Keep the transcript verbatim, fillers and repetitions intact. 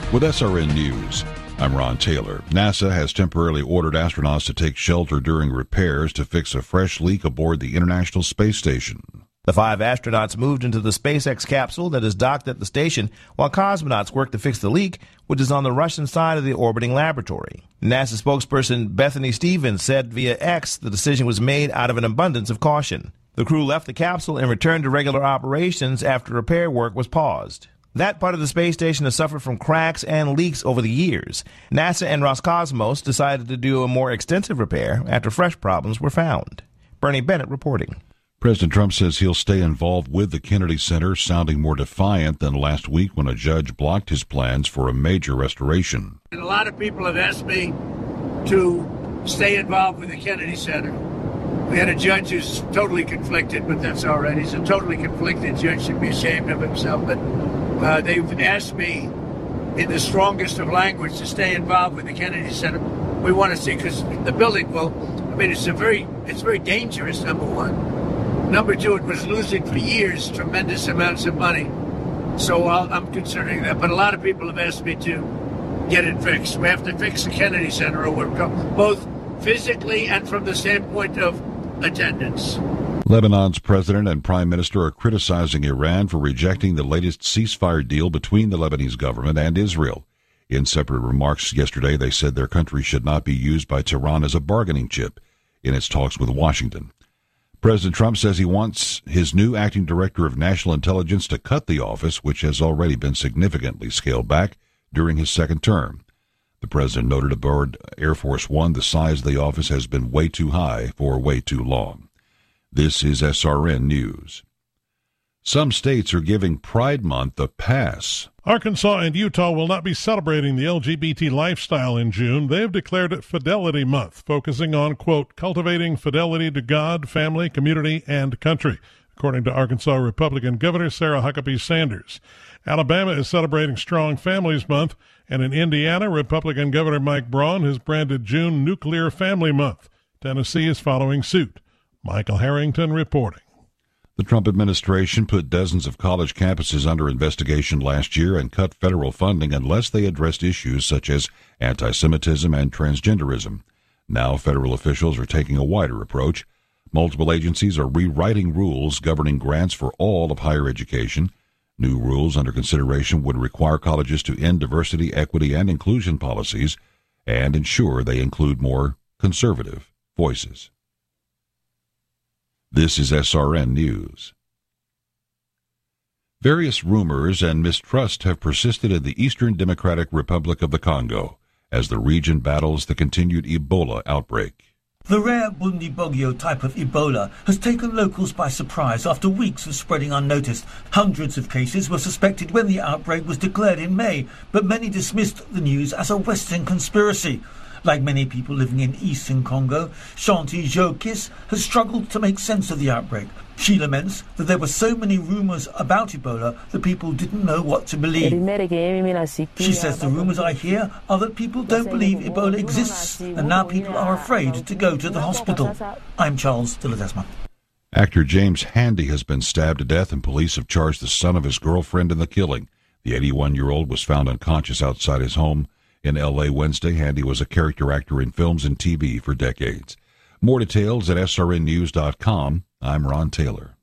With S R N News, I'm Ron Taylor. NASA has temporarily ordered astronauts to take shelter during repairs to fix a fresh leak aboard the International Space Station. The five astronauts moved into the SpaceX capsule that is docked at the station, while cosmonauts work to fix the leak, which is on the Russian side of the orbiting laboratory. NASA spokesperson Bethany Stevens said via X the decision was made out of an abundance of caution. The crew left the capsule and returned to regular operations after repair work was paused. That part of the space station has suffered from cracks and leaks over the years. NASA and Roscosmos decided to do a more extensive repair after fresh problems were found. Bernie Bennett reporting. President Trump says he'll stay involved with the Kennedy Center, sounding more defiant than last week when a judge blocked his plans for a major restoration. And a lot of people have asked me to stay involved with the Kennedy Center. We had a judge who's totally conflicted, but that's all right. He's a totally conflicted judge, should be ashamed of himself. But uh, they've asked me in the strongest of language to stay involved with the Kennedy Center. We want to see, because the building, well, I mean, it's a very, it's very dangerous, number one. Number two, it was losing for years tremendous amounts of money. So I'll, I'm considering that. But a lot of people have asked me to get it fixed. We have to fix the Kennedy Center, or we're both physically and from the standpoint of attendance. Lebanon's president and prime minister are criticizing Iran for rejecting the latest ceasefire deal between the Lebanese government and Israel. In separate remarks yesterday, they said their country should not be used by Tehran as a bargaining chip in its talks with Washington. President Trump says he wants his new acting director of national intelligence to cut the office, which has already been significantly scaled back during his second term. The president noted aboard Air Force One the size of the office has been way too high for way too long. This is S R N News. Some states are giving Pride Month a pass. Arkansas and Utah will not be celebrating the L G B T lifestyle in June. They have declared it Fidelity Month, focusing on, quote, cultivating fidelity to God, family, community, and country, according to Arkansas Republican Governor Sarah Huckabee Sanders. Alabama is celebrating Strong Families Month, and in Indiana, Republican Governor Mike Braun has branded June Nuclear Family Month. Tennessee is following suit. Michael Harrington reporting. The Trump administration put dozens of college campuses under investigation last year and cut federal funding unless they addressed issues such as anti-Semitism and transgenderism. Now federal officials are taking a wider approach. Multiple agencies are rewriting rules governing grants for all of higher education. New rules under consideration would require colleges to end diversity, equity, and inclusion policies and ensure they include more conservative voices. This is S R N News. Various rumors and mistrust have persisted in the Eastern Democratic Republic of the Congo as the region battles the continued Ebola outbreak. The rare Bundibugyo type of Ebola has taken locals by surprise after weeks of spreading unnoticed. Hundreds of cases were suspected when the outbreak was declared in May, but many dismissed the news as a Western conspiracy. Like many people living in eastern Congo, Shanti Jokis has struggled to make sense of the outbreak. She laments that there were so many rumours about Ebola that people didn't know what to believe. She says the rumours I hear are that people don't believe Ebola exists, and now people are afraid to go to the hospital. I'm Charles de Ledesma. Actor James Handy has been stabbed to death, and police have charged the son of his girlfriend in the killing. The eighty-one-year-old was found unconscious outside his home in L A Wednesday. Handy was a character actor in films and T V for decades. More details at S R N news dot com. I'm Ron Taylor.